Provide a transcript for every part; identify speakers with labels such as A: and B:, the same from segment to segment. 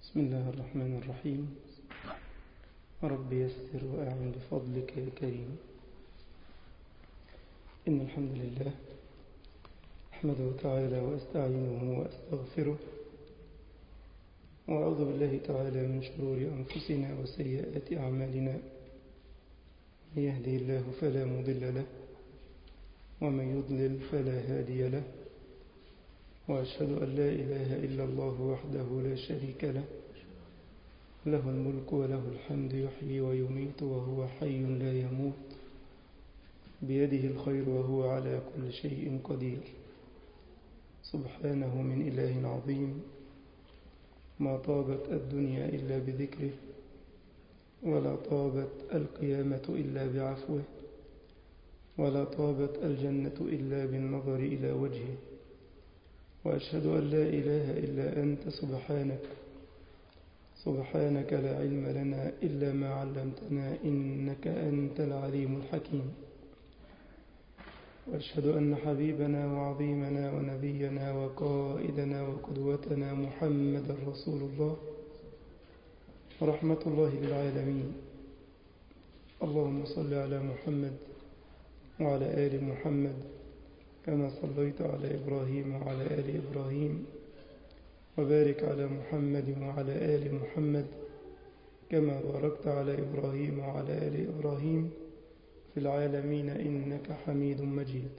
A: بسم الله الرحمن الرحيم. رب يسر وأعن بفضلك يا كريم. إن الحمد لله أحمده تعالى وأستعينه وأستغفره، وأعوذ بالله تعالى من شرور أنفسنا وسيئات أعمالنا. من يهده الله فلا مضل له، ومن يضلل فلا هادي له، وأشهد أن لا إله إلا الله وحده لا شريك له، له الملك وله الحمد، يحيي ويميت وهو حي لا يموت، بيده الخير وهو على كل شيء قدير. سبحانه من إله عظيم، ما طابت الدنيا إلا بذكره، ولا طابت القيامة إلا بعفوه، ولا طابت الجنة إلا بالنظر إلى وجهه. وأشهد أن لا إله إلا أنت سبحانك لا علم لنا إلا ما علمتنا، إنك أنت العليم الحكيم. وأشهد أن حبيبنا وعظيمنا ونبينا وقائدنا وقدوتنا محمد رسول الله، رحمة الله للعالمين. اللهم صل على محمد وعلى آل محمد كما صليت على إبراهيم وعلى آل إبراهيم، وبارك على محمد وعلى آل محمد كما باركت على إبراهيم وعلى آل إبراهيم في العالمين إنك حميد مجيد.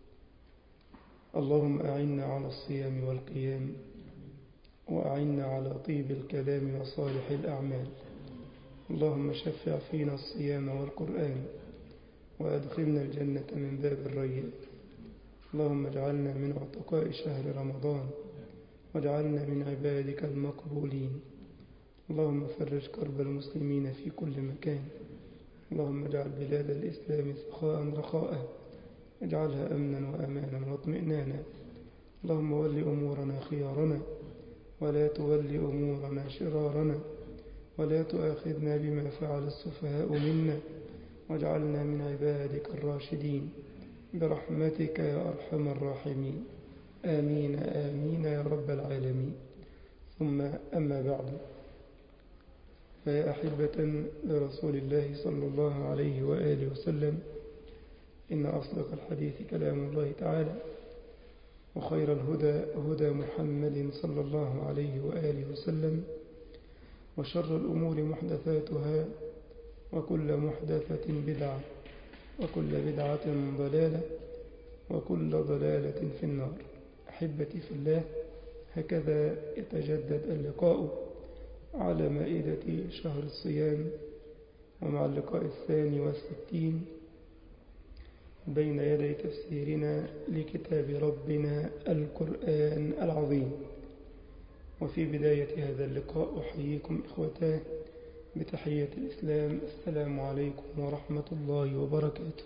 A: اللهم أعنا على الصيام والقيام، وأعنا على طيب الكلام وصالح الأعمال. اللهم شفع فينا الصيام والقرآن، وأدخلنا الجنة من باب الريان. اللهم اجعلنا من عتقاء شهر رمضان، واجعلنا من عبادك المقبولين. اللهم فرج كرب المسلمين في كل مكان. اللهم اجعل بلاد الإسلام سخاء رخاء، اجعلها أمنا وأمانا واطمئنانا. اللهم ول أمورنا خيارنا، ولا تول أمورنا شرارنا، ولا تؤاخذنا بما فعل السفهاء منا، واجعلنا من عبادك الراشدين برحمتك يا أرحم الراحمين. آمين آمين يا رب العالمين. ثم أما بعد، فيا أحبة لرسول الله صلى الله عليه وآله وسلم، إن أصدق الحديث كلام الله تعالى، وخير الهدى هدى محمد صلى الله عليه وآله وسلم، وشر الأمور محدثاتها، وكل محدثة بدعة، وكل بدعة ضلالة، وكل ضلالة في النار. أحبتي في الله، هكذا يتجدد اللقاء على مائدة شهر الصيام، ومع اللقاء 62 بين يدي تفسيرنا لكتاب ربنا القرآن العظيم. وفي بداية هذا اللقاء أحييكم إخوتاه بتحية الإسلام: السلام عليكم ورحمة الله وبركاته.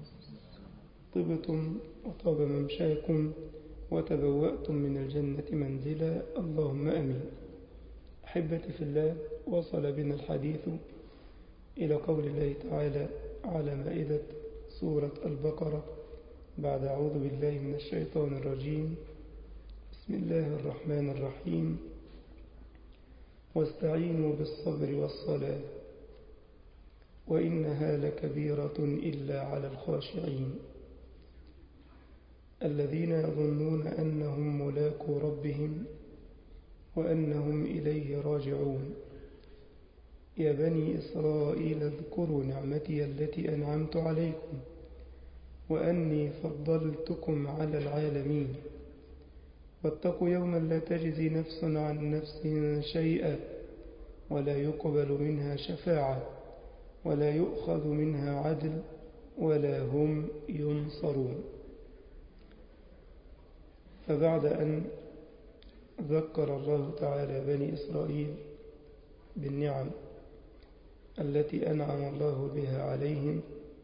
A: طبتم وطاب ممشاكم وتبوأتم من الجنة منزلا، اللهم أمين. أحبتي في الله، وصل بنا الحديث إلى قول الله تعالى على مائدة سورة البقرة بعد أعوذ بالله من الشيطان الرجيم. بسم الله الرحمن الرحيم: واستعينوا بالصبر والصلاة وإنها لكبيرة إلا على الخاشعين الذين يظنون أنهم ملاقو ربهم وأنهم إليه راجعون. يا بني إسرائيل اذكروا نعمتي التي أنعمت عليكم وأني فضلتكم على العالمين. واتقوا يوما لا تجزي نفس عن نفس شيئا، ولا يقبل منها شفاعة، ولا يؤخذ منها عدل، ولا هم ينصرون. فبعد أن ذكر الله تعالى بني إسرائيل بالنعم التي أنعم الله بها عليهم،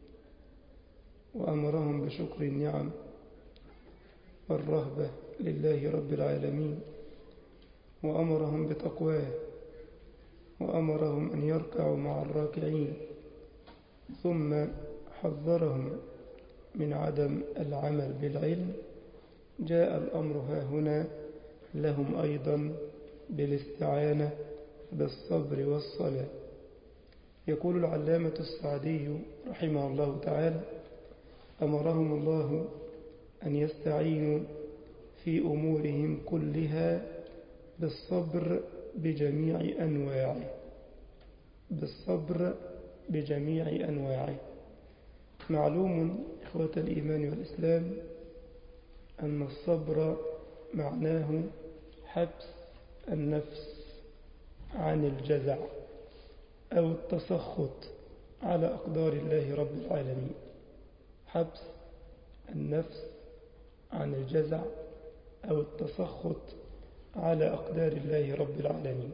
A: وأمرهم بشكر النعم والرهبة لله رب العالمين، وأمرهم بتقواه، وأمرهم أن يركعوا مع الراكعين، ثم حذرهم من عدم العمل بالعلم، جاء الأمر ها هنا لهم أيضا بالاستعانة بالصبر والصلاة. يقول العلامة السعدي رحمه الله تعالى: أمرهم الله أن يستعينوا في أمورهم كلها بالصبر بجميع أنواعه، بالصبر بجميع أنواعه. معلوم إخوة الإيمان والإسلام أن الصبر معناه حبس النفس عن الجزع أو التسخط على أقدار الله رب العالمين. حبس النفس عن الجزع أو التسخط على أقدار الله رب العالمين.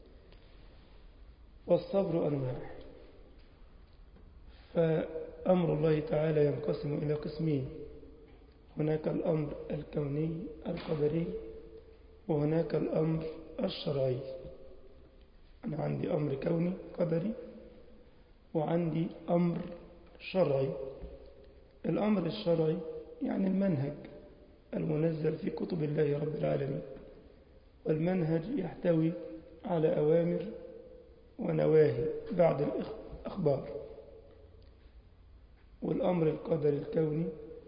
A: والصبر أنواع، فأمر الله تعالى ينقسم إلى قسمين: هناك الأمر الكوني القدري، وهناك الأمر الشرعي. أنا عندي أمر كوني قدري، وعندي أمر شرعي. الأمر الشرعي يعني المنهج المنزل في كتب الله رب العالمين، والمنهج يحتوي على أوامر ونواهي بعد الأخبار. والأمر القدري الكوني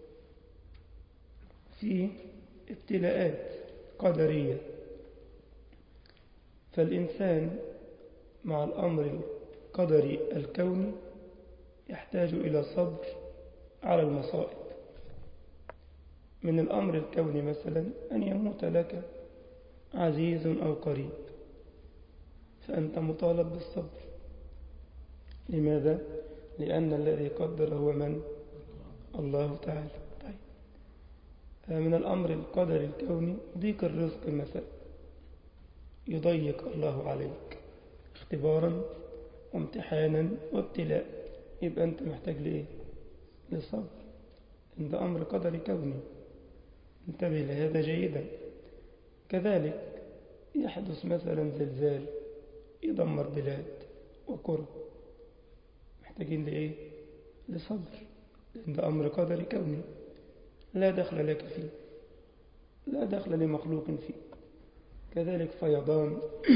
A: فيه ابتلاءات قدرية، فالإنسان مع الأمر القدري الكوني يحتاج إلى صبر على المصائب. من الأمر الكوني مثلا أن يموت لك عزيز أو قريب، فأنت مطالب بالصبر. لماذا؟ لأن الذي قدر هو من؟ الله تعالى. طيب، من الأمر القدري الكوني ضيق الرزق مثلا، يضيق الله عليك اختبارا وامتحانا وابتلاء، يبقى أنت محتاج لإيه؟ للصبر. ده أمر قدري كوني، انتبه لهذا جيدا. كذلك يحدث مثلا زلزال يدمر بلاد وقرى، محتاجين لإيه؟ لصبر، لأن ده أمر قدري كوني لا دخل لك فيه، لا دخل لمخلوق فيه. كذلك فيضان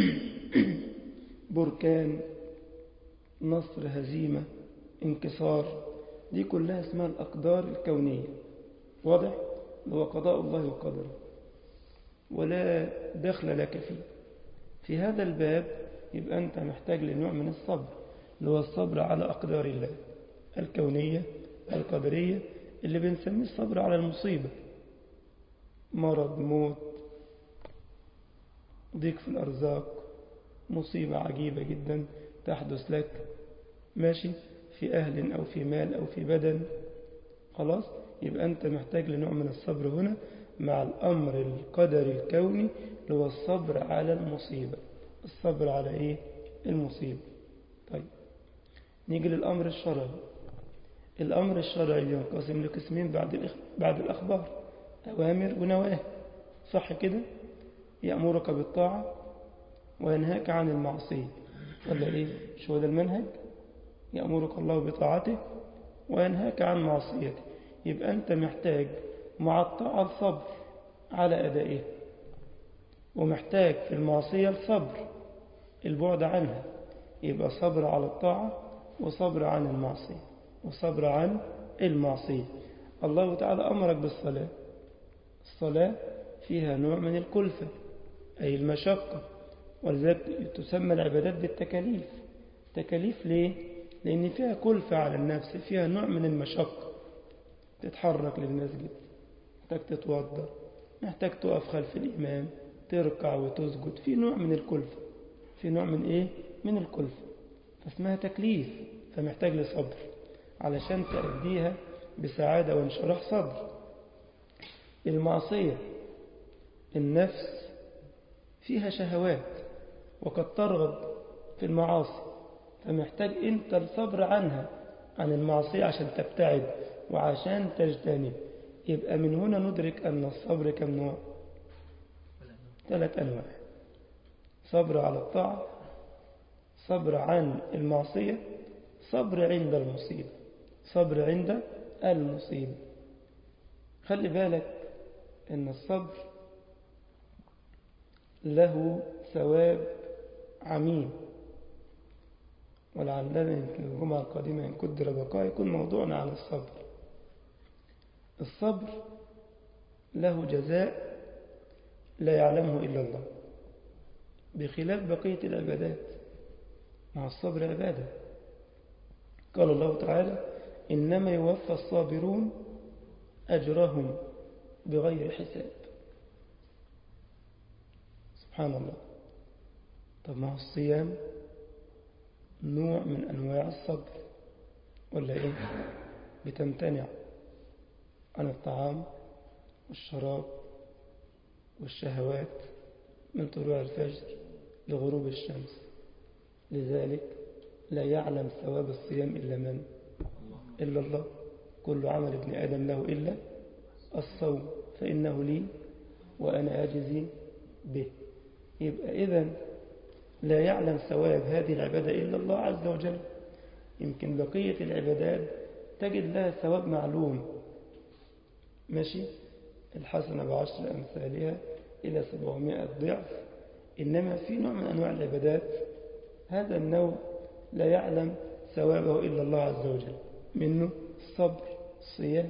A: بركان، نصر، هزيمة، انكسار، دي كلها اسمها الأقدار الكونية. واضح؟ هو قضاء الله وقدره ولا دخل لك فيه. في هذا الباب يبقى أنت محتاج لنوع من الصبر، اللي هو الصبر على أقدار الله الكونية القدرية، اللي بنسميه الصبر على المصيبة: مرض، موت، ضيق في الأرزاق، مصيبة عجيبة جدا تحدث لك، ماشي، في أهل أو في مال أو في بدن. خلاص، يبقى أنت محتاج لنوع من الصبر هنا مع الأمر القدري الكوني، اللي هو الصبر على المصيبة. الصبر على إيه؟ المصيبة. طيب، نيجي للأمر الشرعي. الأمر الشرعي ينقسم لقسمين بعد الأخبار: أوامر ونواهي. صح كده؟ يأمرك بالطاعة وينهاك عن المعصية، ولا إيه؟ شو هذا المنهج؟ يأمرك الله بطاعته وينهاك عن معصيته. يبقى أنت محتاج مع الطاعة الصبر على أدائه، ومحتاج في المعصية الصبر البعد عنها. يبقى صبر على الطاعة وصبر عن المعصية وصبر عن المعصية. الله تعالى أمرك بالصلاة. الصلاة فيها نوع من الكلفة أي المشقة، ولذلك تسمى العبادات بالتكاليف. تكاليف ليه؟ لأن فيها كلفة على النفس، فيها نوع من المشقة. تتحرك للمسجد، محتاج تتوضأ، محتاج تقف خلف الإمام، تركع وتسجد، في نوع من الكلفة. في نوع من إيه؟ من الكلفة، فاسمها تكليف، فمحتاج لصبر علشان تأديها بسعادة وانشراح صدر. المعصية النفس فيها شهوات وقد ترغب في المعاصي، فمحتاج أنت الصبر عنها، عن المعصية، عشان تبتعد وعشان تجتنب. يبقى من هنا ندرك أن الصبر كم نوع؟ 3 أنواع: صبر على الطاعة، صبر عن المعصية، صبر عند المصيبة. صبر عند المصيبة. خلي بالك أن الصبر له ثواب عميم، ولعلنا يمكن الجمعة القادمة إن قدر بقاء يكون موضوعنا عن الصبر. الصبر له جزاء لا يعلمه إلا الله، بخلاف بقية العبادات. مع الصبر عبادة. قال الله تعالى: إنما يوفى الصابرون أجرهم بغير حساب. سبحان الله. طب ما هو الصيام نوع من أنواع الصبر ولا إيه؟ بتمتنع عن الطعام والشراب والشهوات من طلوع الفجر لغروب الشمس. لذلك لا يعلم ثواب الصيام إلا من؟ إلا الله. كل عمل ابن آدم له إلا الصوم فإنه لي وأنا أجزي به. يبقى إذن لا يعلم ثواب هذه العبادة إلا الله عز وجل. يمكن بقية العبادات تجد لها ثواب معلوم، ماشي، الحسنة بعشر أمثالها إلى 700 ضعف. إنما في نوع من أنواع العبادات هذا النوع لا يعلم ثوابه إلا الله عز وجل، منه الصبر، الصيام.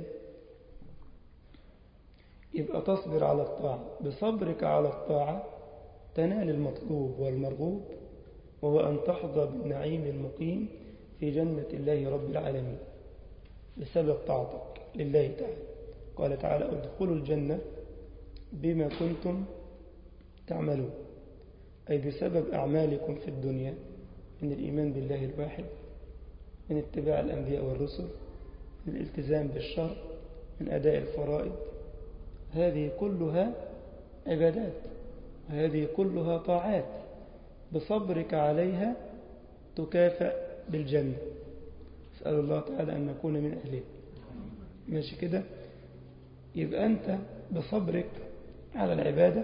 A: يبقى تصبر على الطاعة، بصبرك على الطاعة تنال المطلوب والمرغوب، وهو أن تحظى بالنعيم المقيم في جنة الله رب العالمين بسبب طاعتك لله تعالى. قال تعالى: ادخلوا الجنة بما كنتم تعملون، أي بسبب أعمالكم في الدنيا من الإيمان بالله الواحد، من اتباع الأنبياء والرسل، من الالتزام بالشرع، من أداء الفرائض. هذه كلها عبادات، وهذه كلها طاعات، بصبرك عليها تكافأ بالجنة. أسأل الله تعالى أن نكون من أهله. ماشي كده؟ يبقى أنت بصبرك على العبادة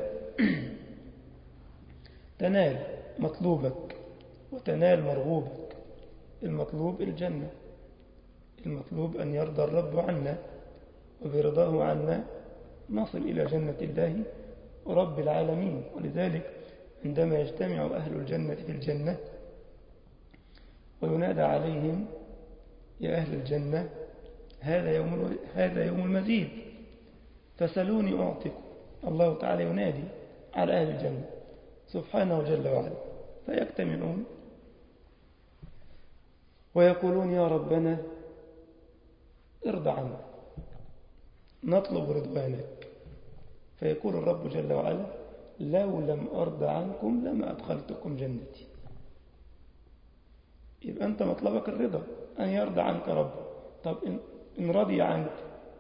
A: تنال مطلوبك وتنال مرغوبك. المطلوب الجنة، المطلوب أن يرضى الرب عنا، وبرضاه عنا نصل إلى جنة الله رب العالمين. ولذلك عندما يجتمع أهل الجنة في الجنة وينادى عليهم: يا أهل الجنة هذا يوم المزيد، فسلوني أعطكم. الله تعالى ينادي على أهل الجنة سبحانه جل وعلا، فيجتمعون ويقولون: يا ربنا ارضى عنا، نطلب رضوانك. فيقول الرب جل وعلا: لو لم أرضى عنكم لما أدخلتكم جنتي. يبقى أنت مطلبك الرضا، أن يرضى عنك رب. طب إن رضي عنك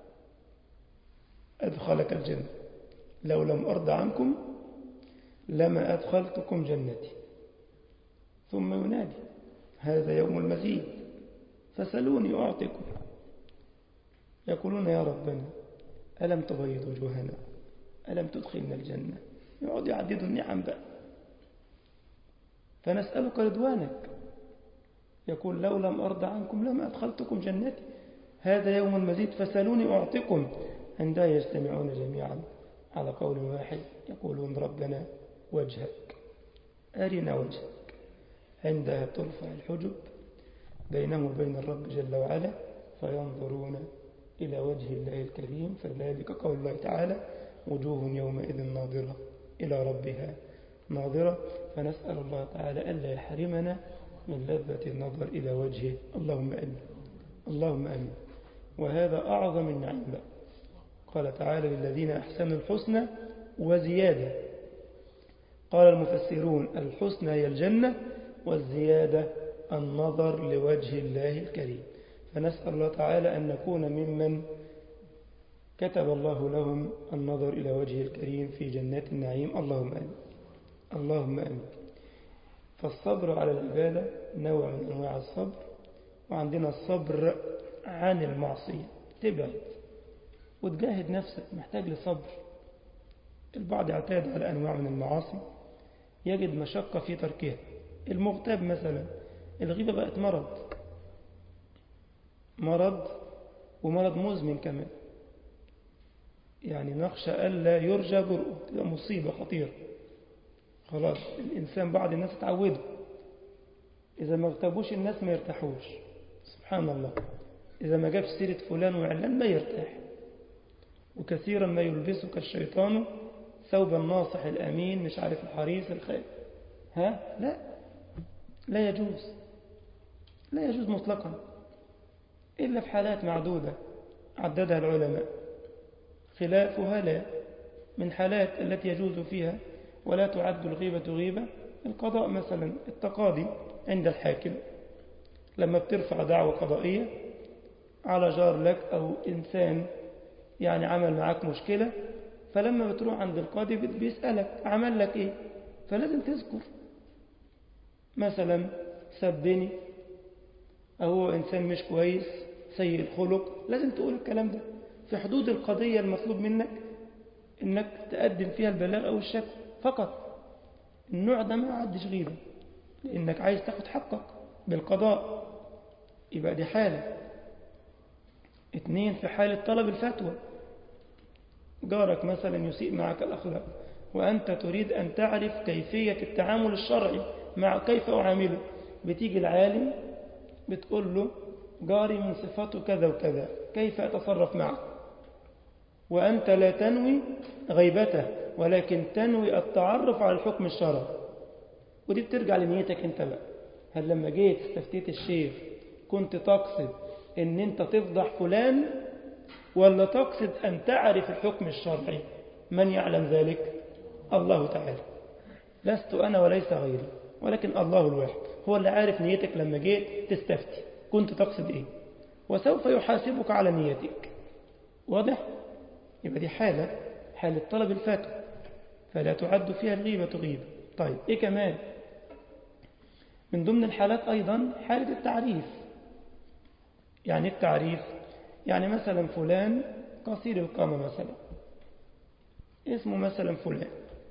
A: أدخلك الجنة. لو لم أرضى عنكم لما أدخلتكم جنتي. ثم ينادي: هذا يوم المزيد، فسلوني أعطكم. يقولون: يا ربنا ألم تبيض وجوهنا، ألم تدخلنا الجنة. يقعد يعددوا النعم بقى. فنسألك رضوانك. يقول: لو لم أرضى عنكم لما أدخلتكم جنتي، هذا يوم المزيد، فسلوني أعطكم. عندها يجتمعون جميعا على قول واحد يقولون: ربنا وجهك، أرنا وجهك. عندها ترفع الحجب بينهم وبين الرب جل وعلا، فينظرون إلى وجه الله الكريم. فذلك قول الله تعالى: وجوه يومئذ ناظرة إلى ربها ناظرة. فنسأل الله تعالى ألا يحرمنا من لذة النظر إلى وجهه. اللهم آمين، اللهم آمين. وهذا أعظم النعيم بقى. قال تعالى: للذين أحسنوا الحسنى وزيادة. قال المفسرون: الحسنى هي الجنة، والزيادة النظر لوجه الله الكريم. فنسأل الله تعالى أن نكون ممن كتب الله لهم النظر إلى وجهه الكريم في جنات النعيم. اللهم آمين، اللهم آمين. فالصبر على العبادة نوع من أنواع الصبر. وعندنا الصبر عن المعصية، تبعد وتجاهد نفسك، محتاج لصبر. البعض يعتاد على أنواع من المعاصي يجد مشقة في تركها. المغتاب مثلا، الغيبة بقت مرض ومرض مزمن كمان. يعني نخشى ألا يرجى برؤه، تبقى مصيبة خلاص الإنسان بعض الناس اتعودوا إذا ما اغتابوش الناس ما يرتاحوش. سبحان الله، إذا ما جابش سيرة فلان وعلان ما يرتاح. وكثيرا ما يلبسك الشيطان ثوب الناصح الأمين مش عارف الحريص الخير. لا، لا يجوز، لا يجوز مطلقا إلا في حالات معدودة عددها العلماء، خلافها لا. من حالات التي يجوز فيها ولا تعد الغيبة غيبة القضاء مثلا، التقاضي عند الحاكم لما بترفع دعوة قضائية على جار لك أو إنسان يعني عمل معك مشكلة، فلما بتروح عند القاضي بيسألك عمل لك إيه، فلازم تذكر مثلا سبني أو هو إنسان مش كويس سيء الخلق، لازم تقول الكلام ده في حدود القضية المطلوب منك إنك تقدم فيها البلاغ أو الشكوى فقط. النوع ده ما عدش غيبة لأنك عايز تاخد حقك بالقضاء، يبقى دي حالة. 2 في حالة طلب الفتوى، جارك مثلا يسيء معك الأخلاق وأنت تريد أن تعرف كيفية التعامل الشرعي مع كيف أعامله، بتيجي العالم بتقول له جاري من صفاته كذا وكذا، كيف أتصرف معه؟ وأنت لا تنوي غيبته ولكن تنوي التعرف على الحكم الشرعي، ودي بترجع لنيتك أنت بقى. هل لما جيت استفتيت الشيخ كنت تقصد أن أنت تفضح فلان ولا تقصد أن تعرف الحكم الشرعي؟ من يعلم ذلك؟ الله تعالى، لست أنا وليس غيري، ولكن الله الواحد هو اللي عارف نيتك. لما جيت تستفتي كنت تقصد إيه، وسوف يحاسبك على نيتك. واضح؟ يبقى دي حالة طلب الفتوى فلا تعد فيها الغيبة غيبة. طيب إيه كمان من ضمن الحالات؟ أيضا حالة التعريف. يعني التعريف يعني مثلا فلان قصير القامة مثلا، اسمه مثلا فلان،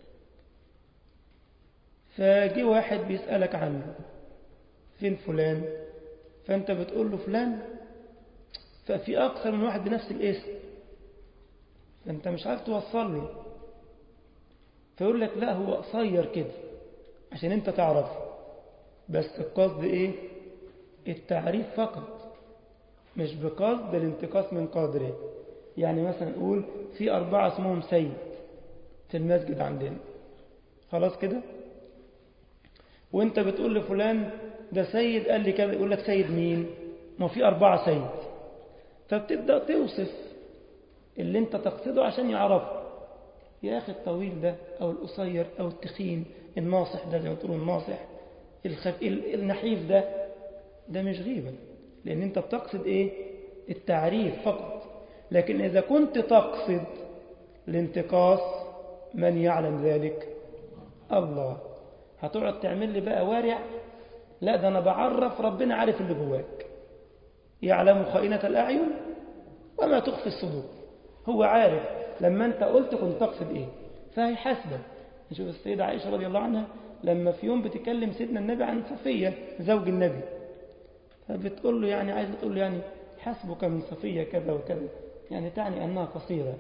A: فجي واحد بيسألك عنه فين فلان، فأنت بتقول له فلان، ففي أكثر من واحد بنفس الاسم فأنت مش عارف توصل له، فيقول لك لا هو قصير كده عشان أنت تعرف، بس القصد إيه؟ التعريف فقط، مش بقصد الانتقاص من قدره. يعني مثلا نقول في 4 اسمهم سيد في المسجد عندنا، خلاص كده، وانت بتقول لفلان ده سيد قال لي كذا، يقول لك سيد مين؟ ما في 4 سيد، فبتبدأ توصف اللي انت تقصده عشان يعرفه. يا أخي الطويل ده أو القصير أو التخين، الناصح ده زي ما تقولوا الناصح، النحيف ده مش غيبة، لأن انت بتقصد ايه؟ التعريف فقط. لكن إذا كنت تقصد الانتقاص من يعلم ذلك؟ الله. هتقعد تعمل لي بقى وارع؟ لا، ده أنا بعرف ربنا عارف اللي جواك، يعلم خائنة الأعين وما تخفي الصدور. هو عارف لما أنت قلت كنت تقصد إيه، فهيحاسبك. نشوف السيدة عائشة رضي الله عنها لما في يوم بتكلم سيدنا النبي عن صفية زوج النبي، فبتقول له يعني عايزة تقول له يعني حسبك من صفية كذا وكذا، يعني تعني أنها قصيرة.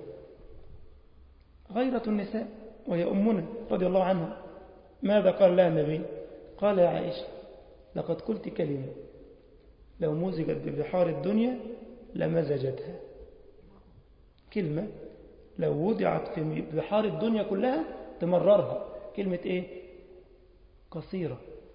A: غيرة النساء وهي أمنا رضي الله عنها، ماذا قال لها النبي؟ قال يا عائشة لقد قلت كلمة لو مزجت ببحار الدنيا لمزجتها. كلمة لو وضعت في بحار الدنيا كلها تمررها. كلمة إيه؟ قصيرة.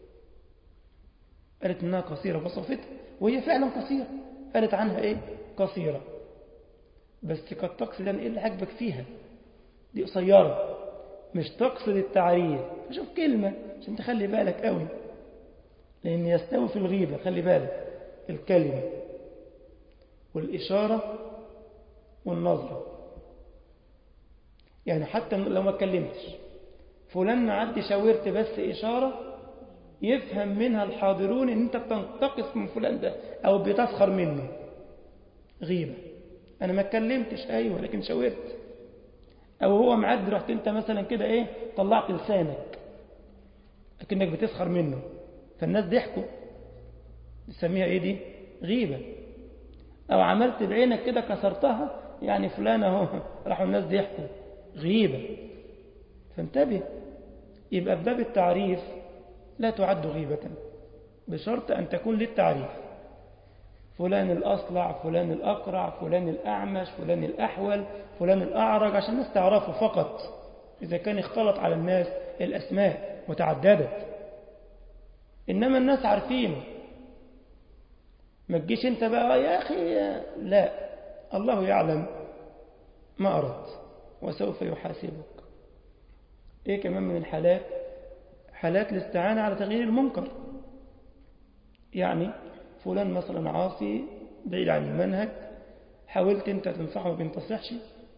A: قالت إنها قصيرة وصفتها وهي فعلا قصيرة، قالت عنها إيه؟ قصيرة. بس قد تقصد أن إيه اللي عجبك فيها؟ دي قصيرة، مش تقصد التعريف. فشوف كلمة عشان تخلي بالك قوي، لأن يستوي في الغيبة. خلي بالك الكلمة والإشارة والنظرة. يعني حتى لو ما اتكلمتش، فلان معدي شاورت بس إشارة، يفهم منها الحاضرون ان انت بتنتقص من فلان ده او بتسخر منه. غيبة. انا ما اتكلمتش ايوه لكن شاورت، او هو معدي رحت انت مثلا كده ايه طلعت لسانك لكنك بتسخر منه، فالناس ضحكوا، نسميها ايه دي؟ غيبة. او عملت بعينك كده كسرتها، يعني فلان اهو راحوا الناس ضحكوا، غيبة. فانتبه. يبقى بباب التعريف لا تعد غيبة بشرط أن تكون للتعريف. فلان الأصلع، فلان الأقرع، فلان الأعمش، فلان الأحول، فلان الأعرج، عشان الناس تعرفه فقط. إذا كان اختلط على الناس الأسماء وتعددت، إنما الناس عارفينه. ما تجيش أنت بقى يا أخي، لا، الله يعلم ما أردت وسوف يحاسبك. إيه كمان من الحالات؟ حالات الاستعانة على تغيير المنكر. يعني فلان مثلا عاصي بعيد عن المنهج، حاولت أنت تنصحه ما بينتصحش،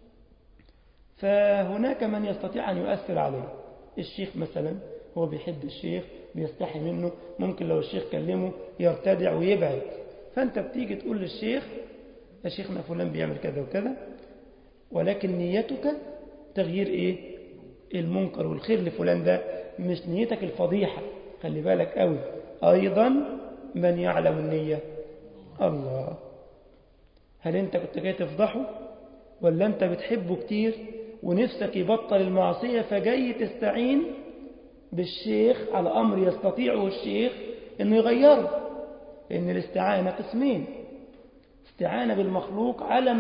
A: فهناك من يستطيع أن يؤثر عليه. الشيخ مثلا هو بيحب الشيخ، بيستحي منه، ممكن لو الشيخ كلمه يرتدع ويبعد. فأنت بتيجي تقول للشيخ يا شيخنا فلان بيعمل كذا وكذا، ولكن نيتك تغيير إيه؟ المنكر والخير لفلان ده، مش نيتك الفضيحة. خلي بالك قوي. أيضا من يعلم النية؟ الله. هل أنت كنت جاي تفضحه، ولا أنت بتحبه كتير ونفسك يبطل المعصية فجاي تستعين بالشيخ على أمر يستطيعه الشيخ أنه يغيره؟ لأن الاستعانة قسمين: استعانة بالمخلوق على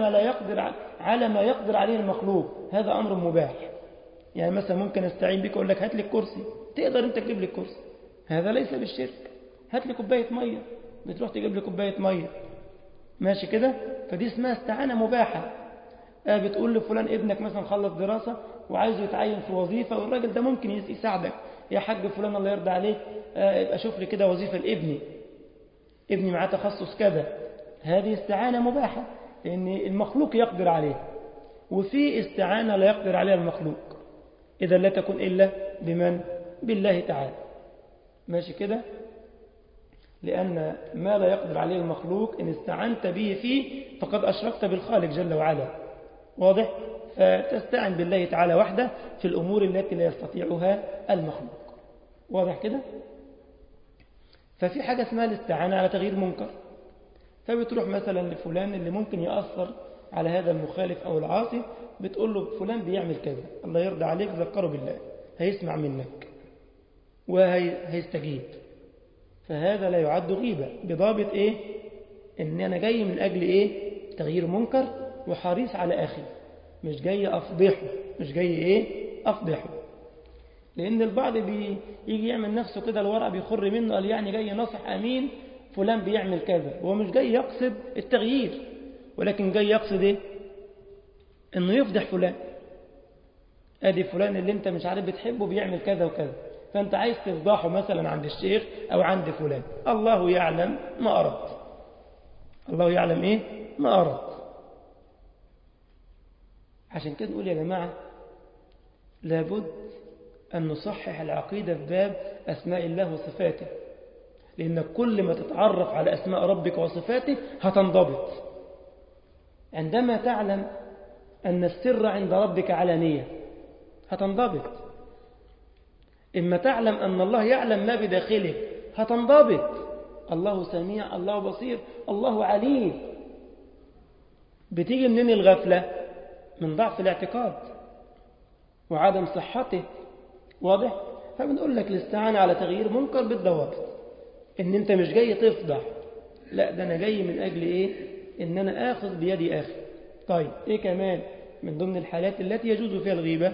A: ما يقدر عليه المخلوق، هذا أمر مباح. يعني مثلا ممكن استعين بك أقول لك هات لي الكرسي، تقدر أنت تجيب لي الكرسي، هذا ليس بالشرك. هات لي كوباية مية، بتروح تجيب لي كوباية مية، ماشي كده؟ فدي اسمها استعانة مباحة. بتقول لفلان ابنك مثلا خلص دراسة وعايزه يتعين في وظيفة، والراجل ده ممكن يساعدك، يا حاج فلان الله يرضى عليك ابقى شوف لي كده وظيفة لابني، ابني معاه تخصص كذا. هذه استعانة مباحة لأن المخلوق يقدر عليه، وفي استعانة لا يقدر عليها المخلوق، إذا لا تكون إلا بمن؟ بالله تعالى. ماشي كده؟ لأن ما لا يقدر عليه المخلوق إن استعنت به فيه فقد أشركت بالخالق جل وعلا. واضح؟ فتستعن بالله تعالى وحده في الأمور التي لا يستطيعها المخلوق. واضح كده؟ ففي حاجة اسمها الاستعانة على تغيير منكر. فبتروح مثلا لفلان اللي ممكن يأثر على هذا المخالف أو العاصي، بتقول له فلان بيعمل كذا، الله يرضى عليك ذكره بالله، هيسمع منك وهيستجيب. فهذا لا يعد غيبة بضابط إيه؟ إن أنا جاي من أجل إيه؟ تغيير منكر وحريص على أخي، مش جاي أفضحه، مش جاي إيه؟ أفضحه. لأن البعض بيجي يعمل نفسه كده الورق بيخر منه، قال يعني جاي نصح أمين فلان بيعمل كذا، هو مش جاي يقصد التغيير، ولكن جاي يقصد إيه؟ إنه يفضح فلان. أدي فلان اللي أنت مش عارف بتحبه بيعمل كذا وكذا، فأنت عايز تفضحه مثلا عند الشيخ أو عند فلان. الله يعلم ما أردت. الله يعلم إيه؟ ما أردت. عشان كده نقول يا جماعة لابد أن نصحح العقيدة في باب أسماء الله وصفاته، لأن كل ما تتعرف على أسماء ربك وصفاته هتنضبط. عندما تعلم أن السر عند ربك علانية هتنضبط. إما تعلم أن الله يعلم ما بداخلك هتنضبط. الله سميع، الله بصير، الله عليم. بتيجي منين الغفلة؟ من ضعف الاعتقاد وعدم صحته. واضح؟ فبنقول لك الاستعانة على تغيير منكر بالضوابط، إن أنت مش جاي تفضح، لا، ده أنا جاي من أجل إيه؟ إن أنا آخذ بيد أخي. طيب إيه كمان من ضمن الحالات التي يجوز فيها الغيبة؟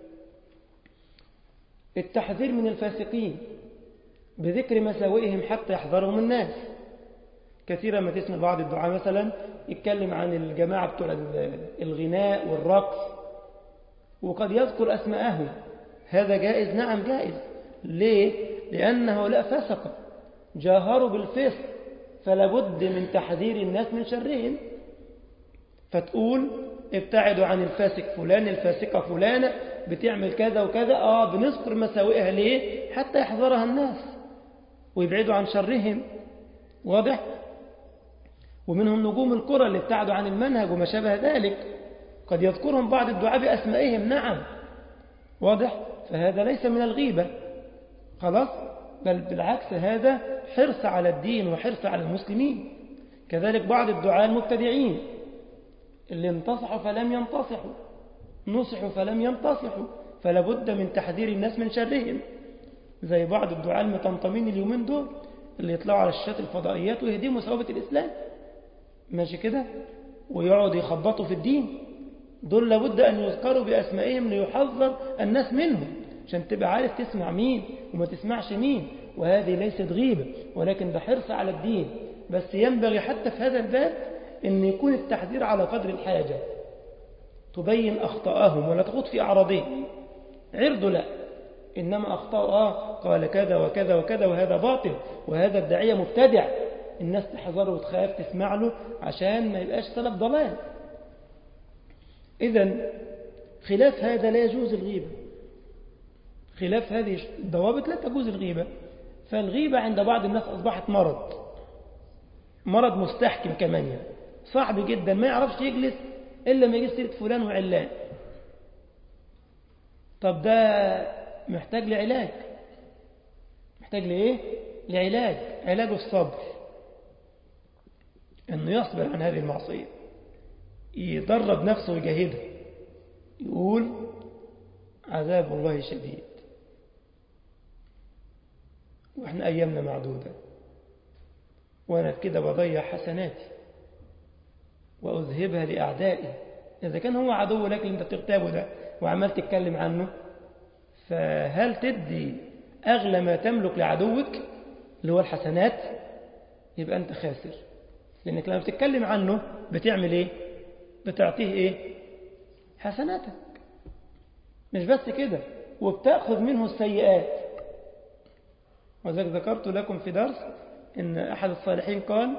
A: التحذير من الفاسقين بذكر مساوئهم حتى يحذرهم الناس. كثيرا ما تسمع بعض الدعاء مثلا يتكلم عن الجماعة بتوع الغناء والرقص وقد يذكر أسماءهم. هذا جائز؟ نعم جائز. ليه؟ لأنه لا فسق، جاهروا بالفسق، فلا بد من تحذير الناس من شرهم. فتقول ابتعدوا عن الفاسق فلان، الفاسقة فلانة بتعمل كذا وكذا. بنذكر مساوئها ليه؟ حتى يحذرها الناس ويبعدوا عن شرهم. واضح؟ ومنهم نجوم الكرة اللي ابتعدوا عن المنهج وما شابه ذلك، قد يذكرهم بعض الدعاء بأسمائهم. نعم. واضح؟ فهذا ليس من الغيبة خلاص، بل بالعكس هذا حرص على الدين وحرص على المسلمين. كذلك بعض الدعاء المبتدعين اللي انتصحوا فلم ينتصحوا، نصحوا فلم ينتصحوا، فلا بد من تحذير الناس من شرهم، زي بعض الدعاة المطمطمين اليومين دول اللي يطلعوا على الشاشات الفضائيات ويهدموا ثوابت الإسلام، ماشي كده، ويقعدوا يخبطوا في الدين. دول لابد أن يذكروا بأسمائهم ليحذر الناس منهم، عشان تبقى عارف تسمع مين وما تسمعش مين. وهذه ليست غيبة، ولكن ده حرص على الدين. بس ينبغي حتى في هذا الباب أن يكون التحذير على قدر الحاجة، تبين أخطاءهم ولا تخوض في أعراضهم. عرضوا لا، إنما أخطاء قال كذا وكذا وكذا وهذا باطل وهذا الداعية مبتدع، الناس تحذره وتخاف تسمع له عشان ما يبقاش سلف ضلال. إذن خلاف هذا لا يجوز الغيبة، خلاف هذه الضوابط لا تجوز الغيبة. فالغيبة عند بعض الناس أصبحت مرض مستحكم كمان، يعني صعب جدا ما يعرفش يجلس إلا ما يجلس سيرة فلان وعلان. طب ده محتاج لعلاج، محتاج لإيه؟ لعلاج، علاج الصبر، أنه يصبر عن هذه المعصية، يدرب نفسه ويجاهدها، يقول عذاب الله شديد وإحنا أيامنا معدودة، وأنا كده بضيع حسناتي وأذهبها لأعدائي. إذا كان هو عدو لك اللي أنت بتغتابه ده وعمال تتكلم عنه، فهل تدي أغلى ما تملك لعدوك اللي هو الحسنات؟ يبقى أنت خاسر، لأنك لما بتتكلم عنه بتعمل إيه؟ بتعطيه إيه؟ حسناتك. مش بس كده، وبتأخذ منه السيئات. وذلك ذكرت لكم في درس إن أحد الصالحين قال: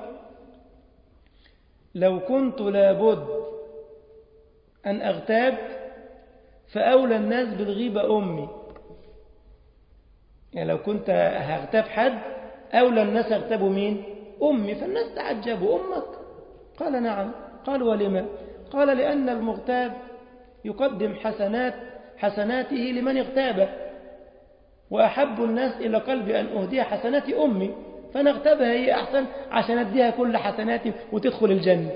A: لو كنت لابد أن أغتاب فأولى الناس بالغيبة أمي. يعني لو كنت هغتاب حد أولى الناس أغتابوا مين؟ أمي. فالناس تعجبوا: أمك؟ قال: نعم. قال: ولما؟ قال: لأن المغتاب يقدم حسناته لمن اغتابه، وأحب الناس إلى قلبي أن أهدي حسنات أمي، فنغتابها هي أحسن عشان أديها كل حسناتي وتدخل الجنة،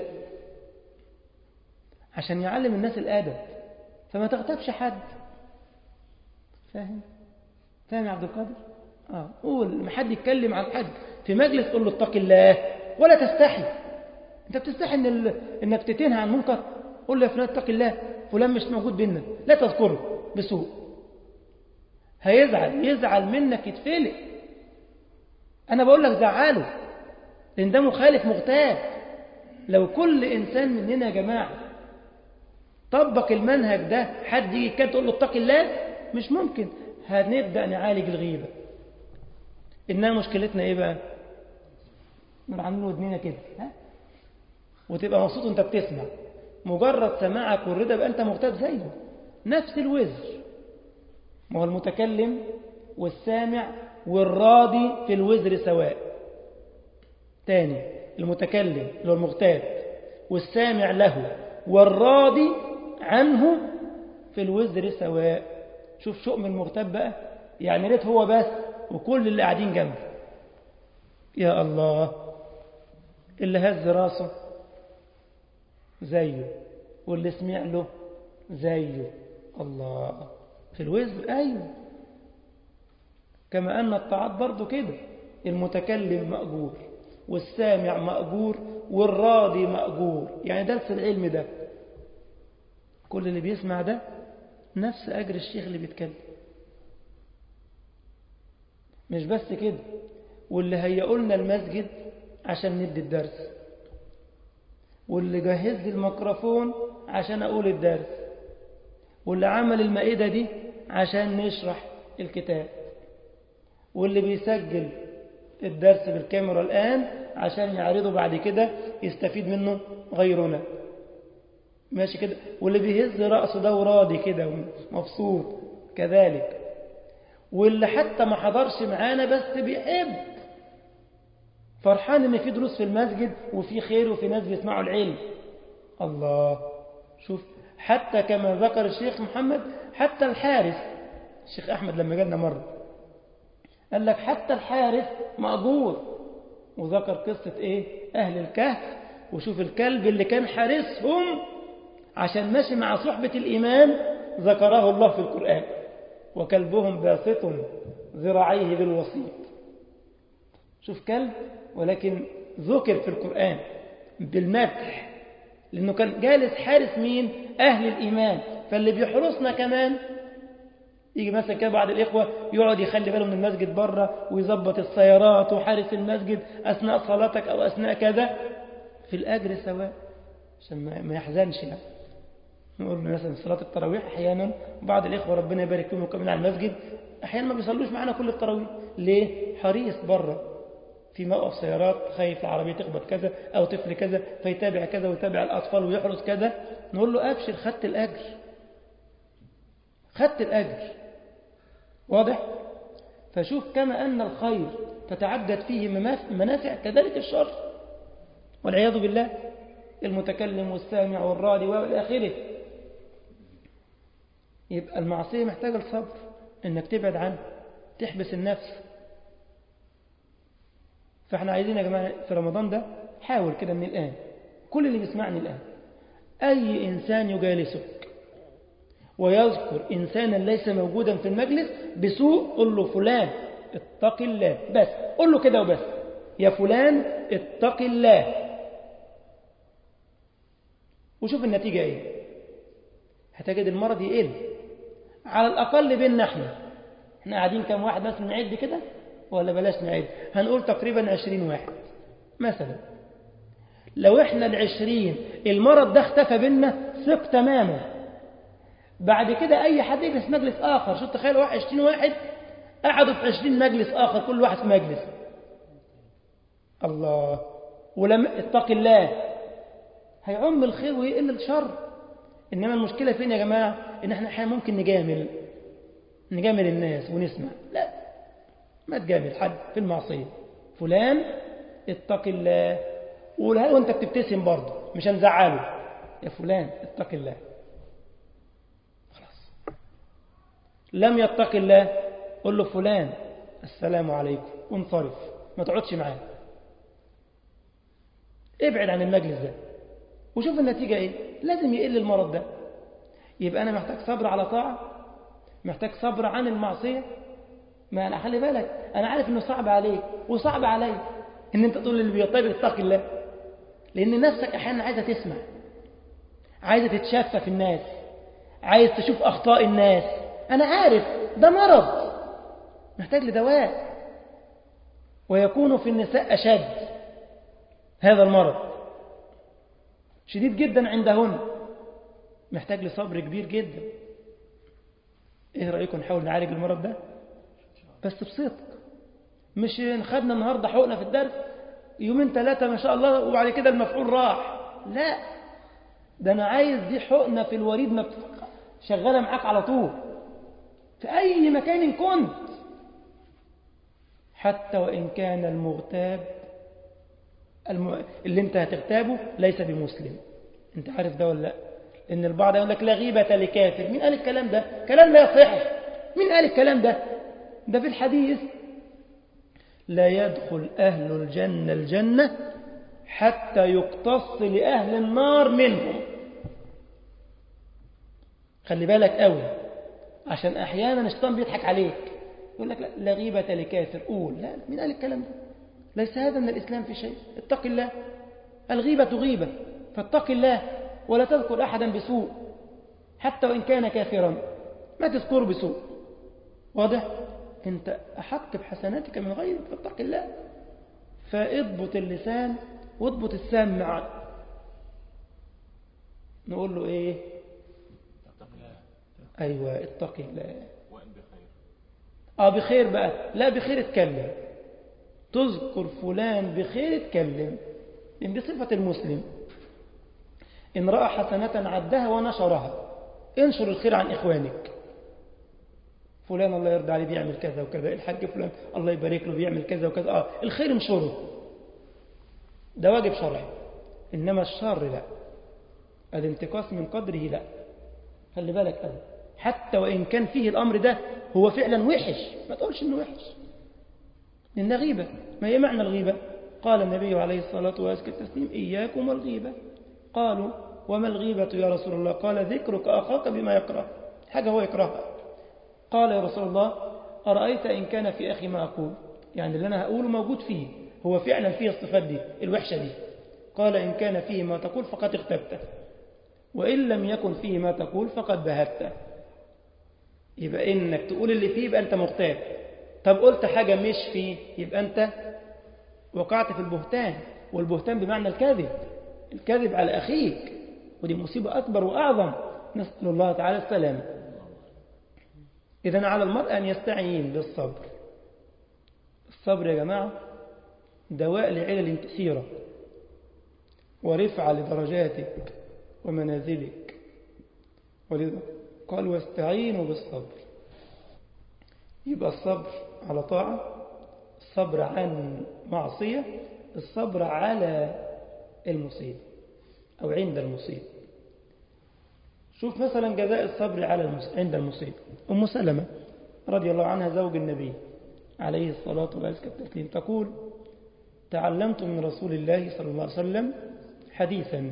A: عشان يعلم الناس الآدب. فما تغتابش حد. فاهم يا عبد القادر؟ قول لما حد يتكلم عن حد في مجلس قول له اتق الله، ولا تستحي. انت بتستحي انك تتنهى عن منكر؟ قول له يا فلان اتق الله، فلان مش موجود بينا، لا تذكره بسوء. يزعل منك، يتفلق. انا بقول لك زعله، لان ده مخالف مغتاب. لو كل انسان مننا يا جماعه طبق المنهج ده، حد يجي كده تقول له اتق الله، مش ممكن. هنبدأ نعالج الغيبة. إنها مشكلتنا إيه بقى؟ نروح عاملين ودنينا كده وتبقى مبسوط وانت بتسمع. مجرد سماعك والرضا بقى انت مغتاب زيه، نفس الوزر. ما هو المتكلم والسامع والراضي في الوزر سواء. تاني، المتكلم اللي هو المغتاب والسامع له والراضي عنه في الوزر سواء. شوف شؤم المغتاب بقى، يعني ريت هو بس وكل اللي قاعدين جنبه. يا الله، اللي هز راسه زيه واللي سمع له زيه. الله، في الوزر. أيوه، كما أن الطاعات برضو كده، المتكلم مأجور والسامع مأجور والراضي مأجور. يعني درس العلم ده كل اللي بيسمع ده نفس أجر الشيخ اللي بيتكلم. مش بس كده، واللي هيقولنا المسجد عشان ندي الدرس، واللي جهز لي الميكروفون عشان أقول الدرس، واللي عمل المائدة دي عشان نشرح الكتاب، واللي بيسجل الدرس بالكاميرا الآن عشان يعرضه بعد كده يستفيد منه غيرنا. ماشي كده، واللي بيهز رأسه ده وراضي كده ومبسوط كذلك، واللي حتى ما حضرش معانا بس بيحب فرحان ان في دروس في المسجد وفي خير وفي ناس بيسمعوا العلم. الله، شوف، حتى كما ذكر الشيخ محمد، حتى الحارس، الشيخ أحمد لما جالنا مرة قال لك حتى الحارس مأجور، وذكر قصة ايه؟ أهل الكهف. وشوف الكلب اللي كان حارسهم عشان ماشي مع صحبة الإيمان ذكره الله في القرآن. وكلبهم باسط ذراعيه بالوسيط. شوف كلب ولكن ذكر في القرآن بالمدح، لأنه كان جالس حارس مين؟ أهل الإيمان. فاللي بيحرسنا كمان يجي مثلا كده بعض الإخوة يقعد يخلي باله من المسجد بره ويظبط السيارات وحارس المسجد أثناء صلاتك أو أثناء كذا، في الأجر سواء، عشان ما يحزنش يعني. نقول مثلا صلاة التراويح أحيانا بعض الإخوة ربنا يبارك فيهم وكمان على المسجد أحيانا ما بيصلوش معنا كل التراويح. ليه؟ حريص بره في موقف سيارات، خايف العربية تخبط كذا أو طفل كذا، فيتابع كذا ويتابع الأطفال ويحرس كذا. نقول له أبشر، خدت الأجر، خدت الأجر. واضح؟ فشوف كما أن الخير تتعدد فيه منافع كذلك الشر والعياذ بالله، المتكلم والسامع والراضي وإلى آخره. يبقى المعصية محتاجة الصبر، إنك تبعد عنه، تحبس النفس. فإحنا عايزين يا جماعة في رمضان ده حاول كده من الآن، كل اللي بيسمعني الآن، أي إنسان يجالسك ويذكر إنسانا ليس موجودا في المجلس بسوء، قل له فلان اتق الله، بس قل له كده وبس، يا فلان اتق الله، وشوف النتيجة إيه. هتجد المرض يقل على الأقل بيننا احنا قاعدين كم واحد مثلا، نعد كده ولا بلاش نعد، هنقول تقريبا 20 واحد مثلا. لو احنا 20 المرض ده اختفى بيننا ثق تماما، بعد كده أي حد يجلس مجلس آخر، شو تخيل 20 واحد قعدوا في 20 مجلس آخر، كل واحد في مجلس، الله، ولم اتق الله هيعم الخير ويقل الشر. إنما المشكلة فين يا جماعة؟ إن احنا أحيانا ممكن نجامل الناس ونسمع. لا، ما تجامل حد في المعصية. فلان اتق الله، قولها وانت بتبتسم برضه، مش هنزعله، يا فلان اتق الله، خلاص. لم يتق الله قل له فلان السلام عليكم وانصرف، ما تقعدش معاه، ابعد عن المجلس ده، وشوف النتيجة ايه. لازم يقل المرض ده. يبقى أنا محتاج صبر على طاعة، محتاج صبر عن المعصية. ما أنا خلي بالك، أنا عارف إنه صعب عليك وصعب علي إن أنت تقول اللي بيطيب اتق الله، لأن نفسك أحيانا عايزة تسمع، عايزة تتشفى في الناس، عايز تشوف أخطاء الناس. أنا عارف ده مرض محتاج لدواء، ويكون في النساء أشد. هذا المرض شديد جدا عندهن، محتاج لصبر كبير جدا. إيه رأيكم نحاول نعالج المرض ده بس بصدق؟ مش خدنا النهاردة حقنا في الدرس يومين 3 ما شاء الله وبعد كده المفعول راح. لا، ده أنا عايز دي حقنة في الوريد ما شغالة معاك على طول في أي مكان كنت، حتى وإن كان المغتاب اللي انت هتغتابه ليس بمسلم. انت عارف ده ولا لا؟ ان البعض يقول لك لا غيبة لكافر. مين قال الكلام ده؟ كلام لا يصح. مين قال الكلام ده؟ ده في الحديث لا يدخل أهل الجنة الجنة حتى يقتص لأهل النار منهم. خلي بالك قوي، عشان أحيانا الشيطان بيضحك عليك، يقول لك لا غيبة لكافر، قول. لا، مين قال الكلام ده؟ ليس هذا من الإسلام في شيء. اتق الله، الغيبة غيبة، فاتق الله ولا تذكر أحدا بسوء حتى وإن كان كافرا، ما تذكره بسوء. واضح؟ أنت أحقت بحسناتك من غيرك، فاتق الله. فاضبط اللسان واضبط السمع. نقول له إيه؟ اتق الله. أيوة، اتق الله. وإن بخير. بخير بقى، لا بخير اتكلم، تذكر فلان بخير اتكلم، إن دي صفة المسلم. إن رأى حسنة عدها ونشرها، انشر الخير عن إخوانك. فلان الله يرضى عليه بيعمل كذا وكذا، الحاج فلان الله يبارك له بيعمل كذا وكذا، الخير انشره، ده واجب شرعي. إنما الشر لا، الانتقاص من قدره لا. خلي بالك أبدا، حتى وإن كان فيه الأمر ده هو فعلا وحش، ما تقولش إنه وحش، لأن غيبة. ما هي معنى الغيبة؟ قال النبي عليه الصلاة والسلام إياكم والغيبة. قالوا وما الغيبة يا رسول الله؟ قال ذكرك أخاك بما يكره، حاجة هو يكرهها. قال يا رسول الله أرأيت إن كان في أخي ما أقول، يعني اللي أنا هقوله موجود فيه، هو فعلا فيه الصفات دي الوحشة دي. قال إن كان فيه ما تقول فقد اغتبته، وإن لم يكن فيه ما تقول فقد بهته. يبقى إنك تقول اللي فيه يبقى أنت مغتاب. طب قلت حاجة مش فيه يبقى أنت وقعت في البهتان، والبهتان بمعنى الكذب، الكذب على أخيك، ودي مصيبة أكبر وأعظم، نسأل الله تعالى السلام. إذن على المرء أن يستعين بالصبر. الصبر يا جماعة دواء لعلل كثيرة ورفع لدرجاتك ومنازلك، ولذا قال واستعينوا بالصبر. يبقى الصبر على طاعة، الصبر عن معصية، الصبر على المصيبة أو عند المصيبة. شوف مثلا جزاء الصبر عند المصيبة. أم سلمة رضي الله عنها زوج النبي عليه الصلاة والسلام تقول تعلمت من رسول الله صلى الله عليه وسلم حديثا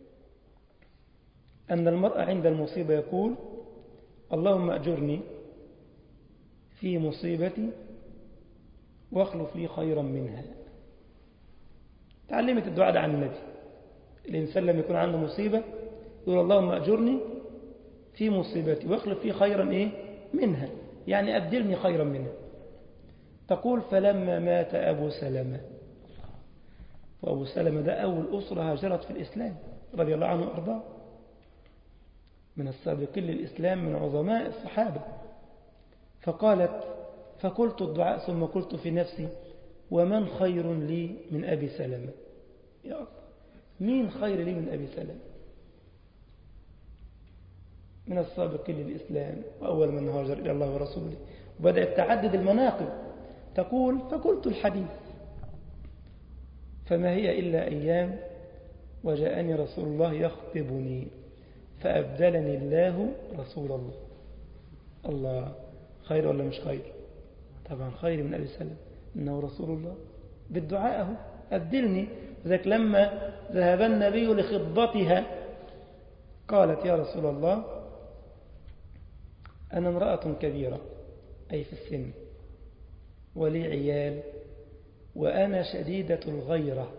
A: أن المرء عند المصيبة يقول اللهم أجرني في مصيبتي واخلف لي خيرا منها. تعلمت الدعاء ده عن النبي. الإنسان لما يكون عنده مصيبة يقول اللهم أجرني في مصيبتي واخلف لي خيرا منها، يعني أبدلني خيرا منها. تقول فلما مات أبو سلمة، وأبو سلمة ده أول أسرة هاجرت في الإسلام رضي الله عنه وأرضاه، من السابقين للإسلام من عظماء الصحابة. فقالت فقلت الدعاء ثم قلت في نفسي ومن خير لي من أبي سلمة؟ يا الله، مين خير لي من أبي سلمة؟ من السابقين للإسلام وأول من هاجر إلى الله ورسوله، وبدأت تعدد المناقب. تقول فقلت الحديث فما هي إلا أيام وجاءني رسول الله يخطبني فأبدلني الله رسول الله. الله، خير ولا مش خير؟ طبعا خير من أبي سلمة، إنه رسول الله بالدعاء أهو أبدلني. ذلك لما ذهب النبي لخطبتها قالت يا رسول الله أنا امرأة كبيرة أي في السن ولي عيال وأنا شديدة الغيرة.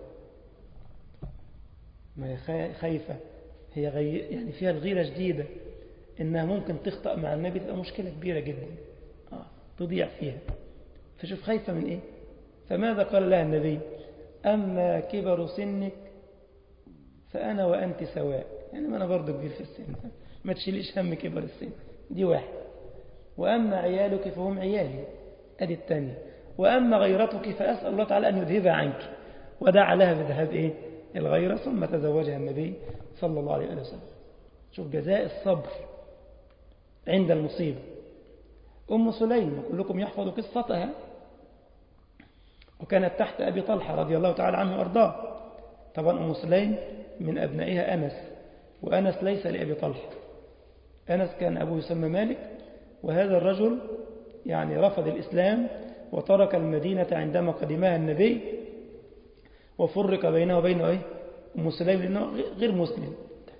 A: ما هي خايفة، هي يعني فيها الغيرة شديدة، إنها ممكن تخطأ مع النبي تبقى مشكلة كبيرة جدا تضيع فيها. فشوف خايفة من إيه. فماذا قال لها النبي؟ أما كبر سنك فأنا وأنت سواء، يعني ما أنا برضو كبير في السن، ما تشيليش هم كبر السن، دي واحد. وأما عيالك فهم عيالي، أدي الثانية. وأما غيرتك فأسأل الله تعالى أن يذهبها عنك. ودعا لها بذهاب الغيرة، ثم تزوجها النبي صلى الله عليه وسلم. شوف جزاء الصبر عند المصيبة. أم سليم كلكم يحفظ قصتها، وكانت تحت أبي طلحة رضي الله تعالى عنه وأرضاه. طبعا أم سليم من أبنائها أنس، وأنس ليس لأبي طلحة. أنس كان أبوه يسمى مالك، وهذا الرجل يعني رفض الإسلام وترك المدينة عندما قدمها النبي، وفرق بينه وبين أم سليم لأنه غير مسلم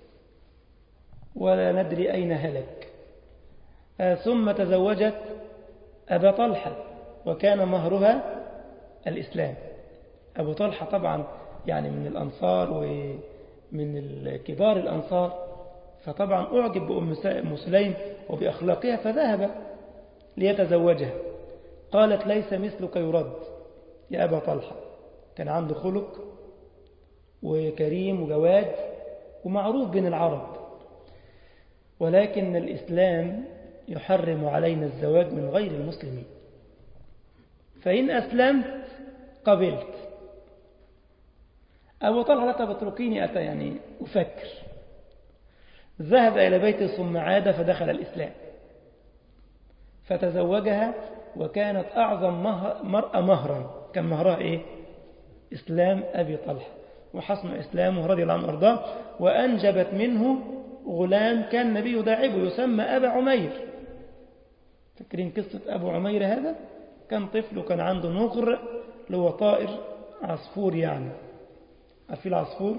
A: ولا ندري أين هلك. ثم تزوجت أبا طلحة وكان مهرها الإسلام. أبو طلحة طبعا يعني من الأنصار ومن كبار الأنصار، فطبعا أعجب بأم سليم وبأخلاقها فذهب ليتزوجها. قالت ليس مثلك يرد يا أبا طلحة، كان عنده خلق وكريم وجواد ومعروف بين العرب، ولكن الإسلام يحرم علينا الزواج من غير المسلمين، فإن أسلمت قبلت. أبو طلحة لا تتركيني يعني أفكر. ذهب إلى بيته ثم عاد فدخل الإسلام فتزوجها، وكانت أعظم مرأة مهرا. كان مهرها إسلام أبي طلحة وحسن إسلامه رضي الله عنه وأرضاه، وأنجبت منه غلام كان النبي يداعبه يسمى أبا عمير. فاكرين قصة أبو عمير هذا؟ كان طفل وكان عنده نغر اللي هو طائر عصفور، يعني عارفين العصفور؟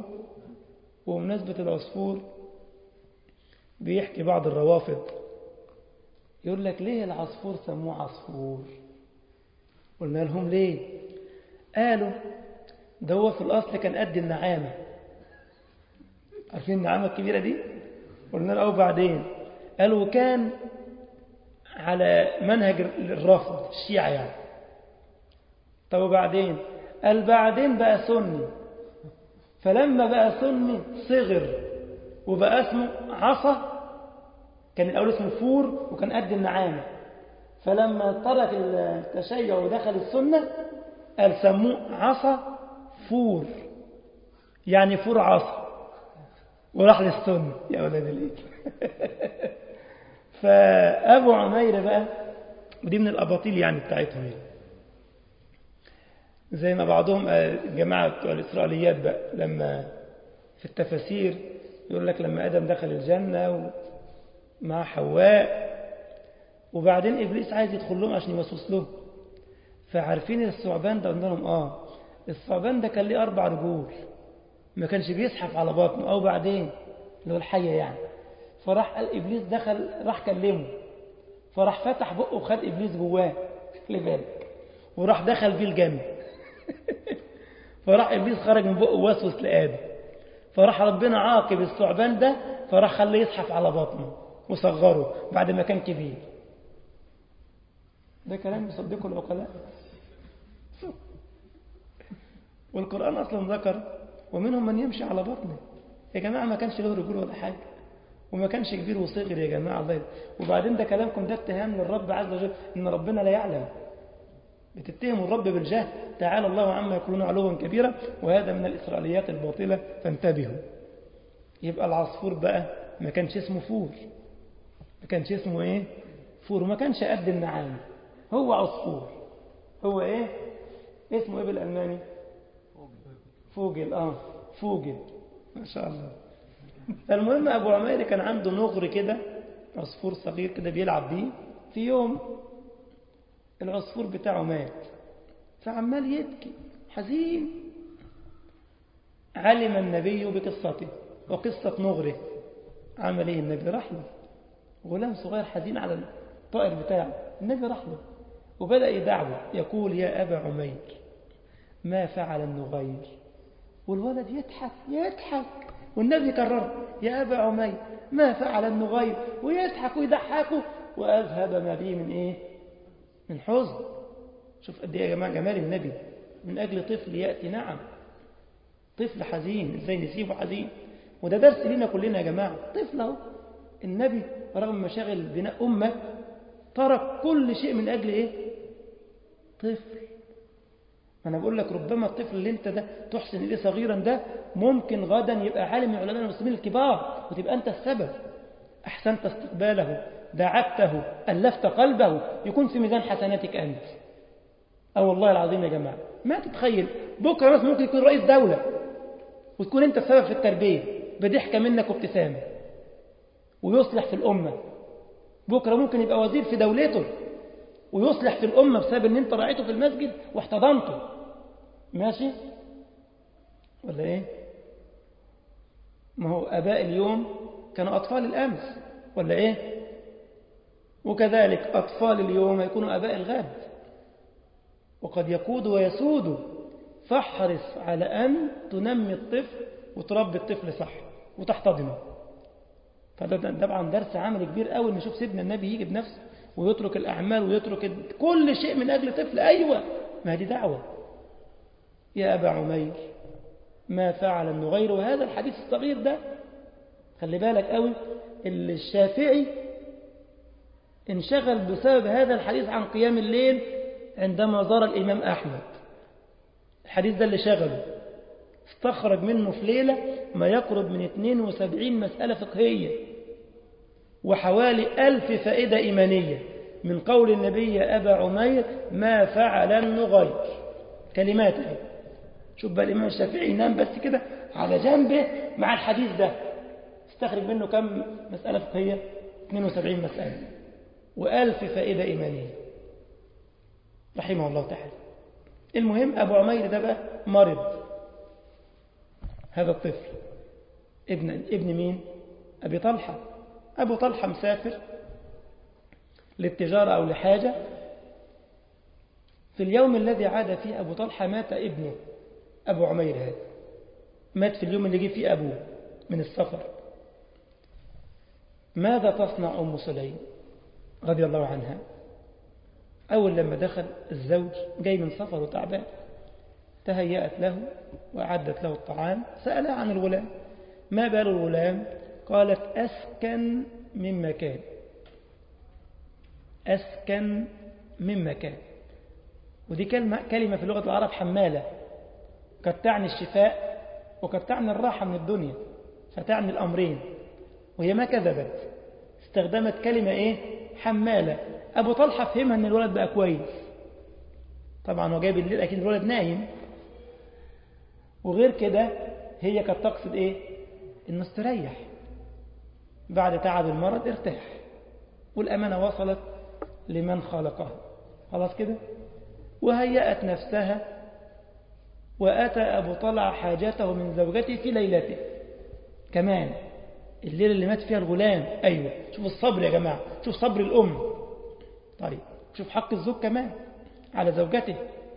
A: وبمناسبة العصفور بيحكي بعض الروافض يقول لك ليه العصفور سموه عصفور؟ قلنا لهم ليه؟ قالوا ده هو في الأصل كان قد النعامة. عارفين النعامة الكبيرة دي؟ قلنا له بعدين قالوا كان على منهج الرافض الشيعة يعني. طب وبعدين قال بعدين بقى سني، فلما بقى سني صغر وبقى اسمه عصا. كان الأول اسمه فور وكان قد النعامة، فلما ترك التشيع ودخل السنة قال سموه عصا فور، يعني فور عصا، وراح للسنة. يا أولاد الإيد. فأبو عمير بقى، ودي من الأباطيل يعني بتاعتهم يعني. زي ما بعضهم الجماعة بتوع الإسرائيليات بقى لما في التفاسير يقول لك لما آدم دخل الجنة مع حواء، وبعدين إبليس عايز يدخل لهم عشان يوسوس لهم، فعارفين الثعبان ده؟ قلنا لهم الثعبان ده كان ليه 4 رجول، ما كانش بيزحف على بطنه، أو بعدين اللي هو الحية يعني. فراح قال إبليس دخل، راح كلمه، فراح فتح بقه وخد إبليس جواه، خلي بالك، وراح دخل بيه الجنة. فراح إبليس خرج من بقه ووسوس لآدم، فراح ربنا عاقب الثعبان ده، فراح خليه يزحف على بطنه وصغره بعد ما كان كبير. ده كلام يصدقه العقلاء. والقرآن أصلا ذكر ومنهم من يمشي على بطنه. يا جماعة ما كانش له رجول ولا حاجة، وما كانش كبير وصغر يا جماعة الله يدي. وبعدين ده كلامكم ده اتهام للرب عز وجل إن ربنا لا يعلم، بتتهموا الرب بالجهل. تعالى الله عما يقولون علوا كبيرا، وهذا من الإسرائيليات الباطلة، فانتبهوا. يبقى العصفور بقى ما كانش اسمه فور، ما كانش اسمه ايه فور، وما كانش قد النعام، هو عصفور. هو ايه اسمه ايه بالألماني؟ فوجل. فوجل، ما شاء الله. المهم أبو عمير كان عنده نغر كده، عصفور صغير كده بيلعب بيه. في يوم العصفور بتاعه مات، فعمال يبكي حزين. علم النبي بقصته وقصة نغره. عمل ايه النبي؟ راح له، غلام صغير حزين على الطائر بتاعه. النبي راح له وبدأ يدعوه، يقول يا أبا عمير ما فعل النغير. والولد يضحك والنبي يكرر يا أبا عمير ما فعل النغير، ويضحك ويضحكه، وأذهب ما به من إيه؟ من حزن. شوف قد إيه يا جماعة جمال النبي من أجل طفل يأتي. نعم طفل حزين، إزاي نسيبه حزين؟ وده درس لنا كلنا يا جماعة. طفل اهو، النبي رغم مشاغل بناء أمة ترك كل شيء من أجل إيه؟ طفل. أنا بقول لك ربما الطفل اللي أنت ده تحسن إليه صغيرا ده ممكن غدا يبقى عالم من علماء المسلمين الكبار، وتبقى أنت السبب. أحسنت استقباله، دعبته، ألفت قلبه، يكون في ميزان حسناتك أنت. والله العظيم يا جماعة ما تتخيل بكرة مثلا ممكن يكون رئيس دولة وتكون أنت السبب في التربية بضحكة منك وابتسامة، ويصلح في الأمة. بكرة ممكن يبقى وزير في دولته ويصلح في الأمة بسبب أن أنت رأيته في المسجد واحتضنته. ماشي ولا إيه؟ ما هو أباء اليوم كانوا أطفال الأمس ولا إيه؟ وكذلك أطفال اليوم يكونوا أباء الغد، وقد يقود ويسود. فاحرص على أن تنمي الطفل وتربي الطفل صح وتحتضنه. فده طبعا درس عمل كبير قوي، نشوف سيدنا النبي يجي بنفسه ويترك الأعمال ويترك كل شيء من أجل طفل. أيوة، ما هذه دعوة. يا أبا عمير ما فعل النغير. وهذا الحديث الصغير ده خلي بالك قوي، الشافعي انشغل بسبب هذا الحديث عن قيام الليل عندما زار الإمام أحمد. الحديث ده اللي شغله، استخرج منه في ليلة ما يقرب من 72 مسألة فقهية وحوالي 1000 فائدة إيمانية من قول النبي يا أبا عمير ما فعل النغير. كلماته. شوف بقى الإمام الشافعي ينام بس كده على جنبه مع الحديث ده، استخرج منه كم مسألة فقهية؟ 72 مسألة و1000 فائدة إيمانية رحمه الله تعالى. المهم أبو عمير ده بقى مرض. هذا الطفل ابن مين؟ أبي طلحة. أبو طلحة مسافر للتجارة أو لحاجة. في اليوم الذي عاد فيه أبو طلحة مات ابنه أبو عمير هذا، مات في اليوم اللي جه فيه أبوه من السفر. ماذا تصنع أم سليم رضي الله عنها؟ أول لما دخل الزوج جاي من سفر وتعبان، تهيأت له وأعدت له الطعام، سألها عن الغلام، ما بال الغلام؟ قالت أسكن من مكان. أسكن من مكان، ودي كلمة في لغة العرب حمالة، قد تعني الشفاء وقد تعني الراحة من الدنيا، فتعني الأمرين، وهي ما كذبت، استخدمت كلمة إيه؟ حمالة. أبو طلحة فهمها أن الولد بقى كويس، طبعا هو جاي بالليل أكيد الولد نايم، وغير كده هي كانت تقصد إيه؟ إنه استريح بعد تعب المرض، ارتاح، والأمانة وصلت لمن خلقها، خلاص كده. وهيأت نفسها، وأتى أبو طلحة حاجته من زوجته في ليلته كمان، الليلة اللي مات فيها الغلام. أيوة، شوف الصبر يا جماعة، شوف صبر الأم. طيب شوف حق الزوج كمان على زوجته.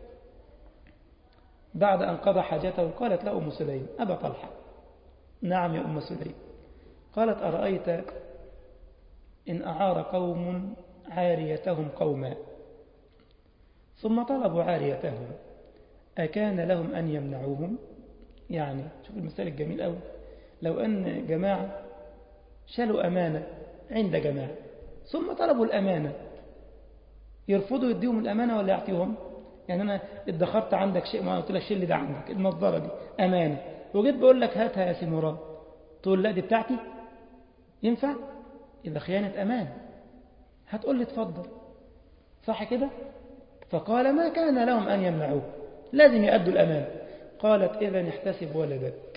A: بعد أن قضى حاجته قالت له أم سليم: أبا طلحة. نعم يا أم سليم. قالت: أرأيت إن أعار قوم عاريتهم قوما ثم طلبوا عاريتهم، أكان لهم أن يمنعوهم؟ يعني شوف المثال الجميل أوي، لو أن جماعة شالوا أمانة عند جماعة ثم طلبوا الأمانة، يرفضوا يديهم الأمانة ولا يعطيهم؟ يعني أنا ادخرت عندك شيء، ما قلت لك شيل ده عندك، النظارة دي أمانة، وجيت بقول لك هاتها يا سي مراد، تقول لا دي بتاعتي؟ ينفع؟ إذا خيانة أمانة. هتقول لي اتفضل، صح كده؟ فقال: ما كان لهم أن يمنعوه، لازم يأدوا الأمانة. قالت: إذن احتسب ولدك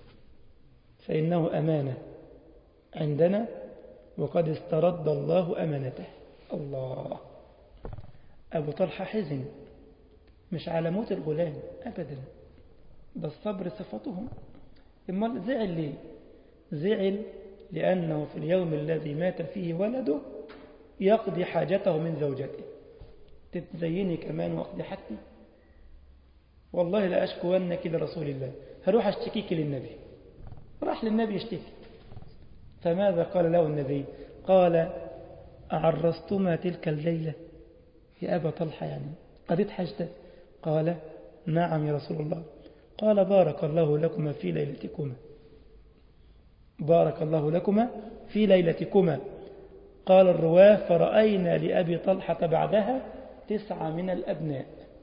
A: فإنه أمانة عندنا وقد استرد الله أمانته. الله. أبو طلحة حزن مش على موت الغلام أبدا، ده الصبر صفتهم. إما زعل ليه؟ زعل لأنه في اليوم الذي مات فيه ولده يقضي حاجته من زوجته. تتزيني كمان وأقضي حاجتي؟ والله لا أشكونك لرسول الله، هروح أشتكيك للنبي. راح للنبي يشتكي، فماذا قال له النبي؟ قال: أعرستما تلك الليلة يا أبا طلحة؟ يعني قضيت حاجتك؟ قال: نعم يا رسول الله. قال: بارك الله لكما في ليلتكما، بارك الله لكما في ليلتكما. قال الرواه: فرأينا لأبي طلحة بعدها 9 من الأبناء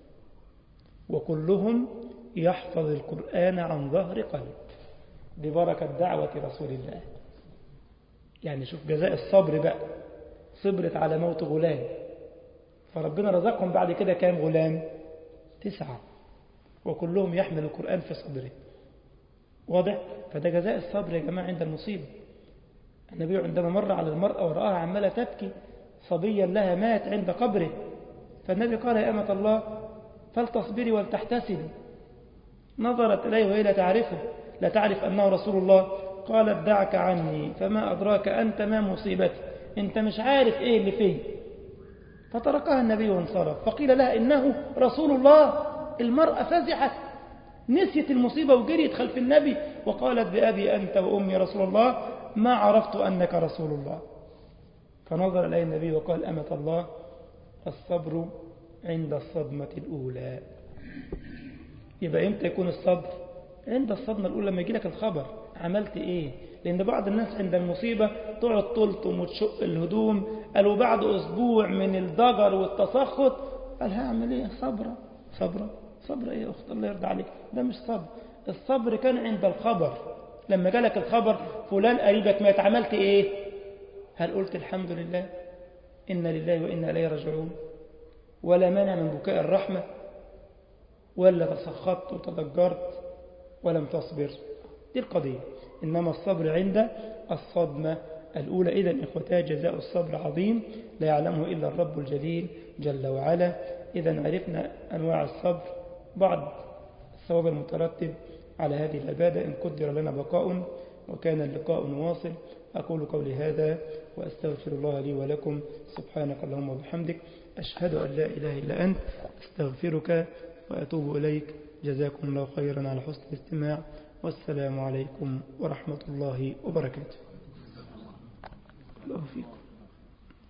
A: وكلهم يحفظ القرآن عن ظهر قلب ببركة دعوة رسول الله. يعني شوف جزاء الصبر بقى، صبرت على موت غلام، فربنا رزقهم بعد كده كام غلام؟ 9، وكلهم يحمل القرآن في صدره. واضح؟ فده جزاء الصبر يا جماعة عند المصيبة. النبي عندما مر على المرأة ورآها عمالة تبكي، صبيا لها مات عند قبره، فالنبي قال: يا أمة الله فلتصبري ولتحتسبي. نظرت إليه وهي لا تعرفه، لا تعرف أنه رسول الله. قالت: دعك عني، فما أدراك أنت ما مصيبتي، أنت مش عارف إيه اللي فيه. فتركها النبي وانصرف، فقيل لها: إنه رسول الله. المرأة فزعت، نسيت المصيبة وجريت خلف النبي وقالت: بأبي أنت وأمي يا رسول الله، ما عرفت أنك رسول الله. فنظر إليه النبي وقال: أمة الله الصبر عند الصدمة الأولى. يبقى إمتى يكون الصبر؟ عند الصدمة الأولى، لما يجي لك الخبر عملت إيه؟ لأن بعض الناس عند المصيبة تقعد تلطم وتشق الهدوم، قالوا بعد أسبوع من الضجر والتسخط قال: هعمل إيه؟ صبرة. صبرة؟ صبر إيه يا أخت؟ الله يرضى عليك، ده مش صبر. الصبر كان عند الخبر، لما جالك الخبر فلان قريبك مات، عملت إيه؟ هل قلت الحمد لله إنا لله وإنا إليه راجعون، ولا مانع من بكاء الرحمة، ولا تسخطت وتضجرت ولم تصبر؟ دي القضية. إنما الصبر عند الصدمة الأولى. إذن إخوتها جزاء الصبر عظيم لا يعلمه إلا الرب الجليل جل وعلا. إذن عرفنا أنواع الصبر، بعض الثواب المترتب على هذه العبادة إن قدر لنا بقاء وكان اللقاء واصل. أقول قولي هذا وأستغفر الله لي ولكم. سبحانك اللهم وبحمدك، أشهد أن لا إله إلا أنت، أستغفرك وأتوب إليك. جزاكم الله خيرا على حسن الاستماع، والسلام عليكم ورحمة الله وبركاته.